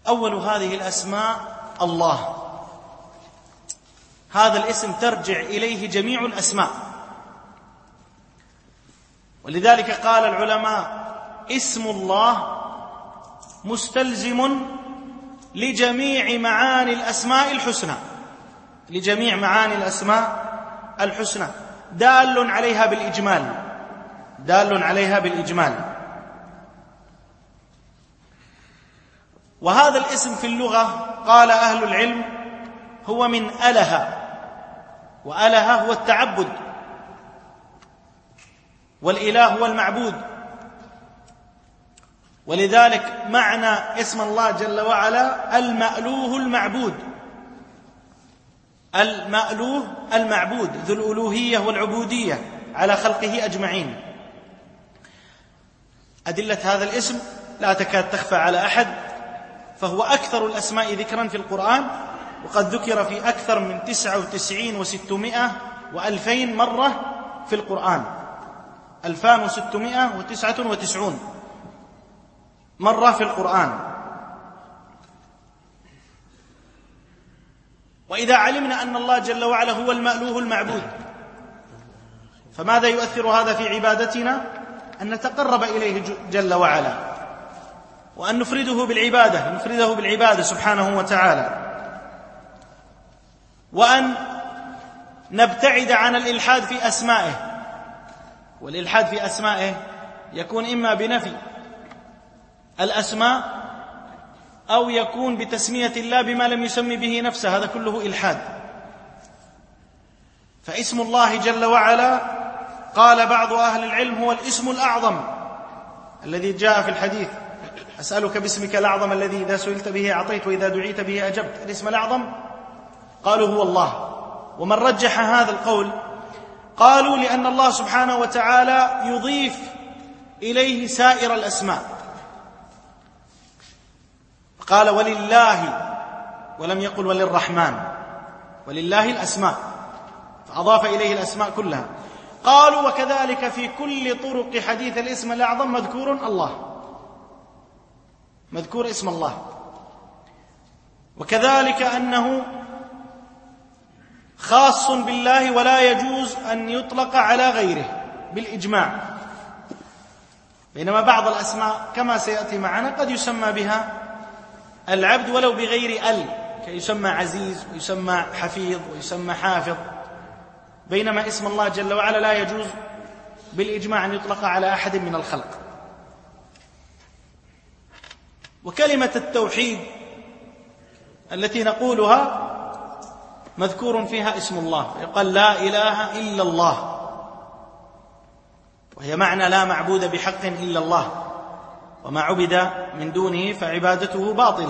أول هذه الأسماء الله، هذا الاسم ترجع إليه جميع الأسماء، ولذلك قال العلماء اسم الله مستلزم لجميع معاني الأسماء الحسنى، لجميع معاني الأسماء الحسنى، دال عليها بالإجمال، دال عليها بالإجمال. وهذا الاسم في اللغة قال أهل العلم هو من أله، وأله هو التعبد، والإله هو المعبود، ولذلك معنى اسم الله جل وعلا المألوه المعبود، المألوه المعبود ذو الألوهية والعبودية على خلقه أجمعين. أدلة هذا الاسم لا تكاد تخفى على أحد، فهو أكثر الأسماء ذكرا في القرآن، وقد ذكر في أكثر من 99 و600 و2000 مرة في القرآن، 2699 مرة في القرآن. وإذا علمنا أن الله جل وعلا هو المألوه المعبود، فماذا يؤثر هذا في عبادتنا؟ أن نتقرب إليه جل وعلا، وأن نفرده بالعبادة سبحانه وتعالى، وأن نبتعد عن الإلحاد في أسمائه. والإلحاد في أسمائه يكون إما بنفي الأسماء، أو يكون بتسمية الله بما لم يسمي به نفسه، هذا كله إلحاد. فاسم الله جل وعلا قال بعض أهل العلم هو الاسم الأعظم الذي جاء في الحديث: أسألك باسمك الأعظم الذي إذا سئلت به أعطيت وإذا دعيت به أجبت. الاسم الأعظم قالوا هو الله. ومن رجح هذا القول قالوا لأن الله سبحانه وتعالى يضيف إليه سائر الأسماء، قال ولله، ولم يقل وللرحمن، ولله الأسماء، فأضاف إليه الأسماء كلها. قالوا وكذلك في كل طرق حديث الاسم الأعظم مذكور الله، مذكور اسم الله، وكذلك أنه خاص بالله ولا يجوز أن يطلق على غيره بالإجماع. بينما بعض الأسماء كما سيأتي معنا قد يسمى بها العبد ولو بغير كيسمى عزيز ويسمى حفيظ ويسمى حافظ، بينما اسم الله جل وعلا لا يجوز بالإجماع أن يطلق على أحد من الخلق. وكلمة التوحيد التي نقولها مذكور فيها اسم الله، يقال لا إله إلا الله، وهي معنى لا معبود بحق إلا الله، وما عبد من دونه فعبادته باطلة.